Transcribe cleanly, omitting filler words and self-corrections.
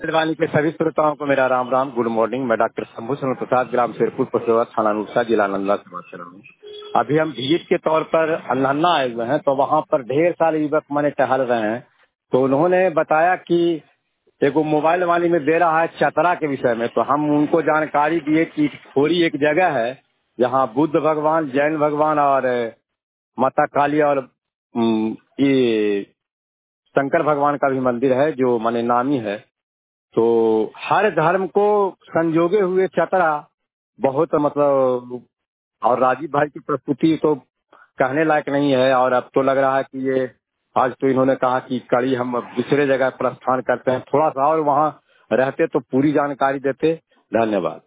वाणी के सभी श्रोताओं को मेरा राम राम, गुड मॉर्निंग। मैं डॉक्टर शंभू शरण प्रसाद, ग्राम शेरपुर, पसोरा, थाना नूरसा, जिला नालंदा से बात कर रहा हूँ। अभी हम विजिट के तौर पर अन्ना आए हुए हैं, तो वहाँ पर ढेर सारे युवक माने टहल रहे हैं। तो उन्होंने बताया कि एगो मोबाइल वाणी में दे रहा है चतरा के विषय में। तो हम उनको जानकारी दिए कि थोड़ी एक जगह है जहाँ बुद्ध भगवान, जैन भगवान और माता काली और ये शंकर भगवान का भी मंदिर है जो माने नामी है। तो हर धर्म को संजोगे हुए चतरा बहुत मतलब, और राजीव भाई की प्रस्तुति तो कहने लायक नहीं है। और अब तो लग रहा है कि ये आज तो इन्होंने कहा कि कड़ी हम अब दूसरे जगह प्रस्थान करते हैं, थोड़ा सा और वहाँ रहते तो पूरी जानकारी देते। धन्यवाद।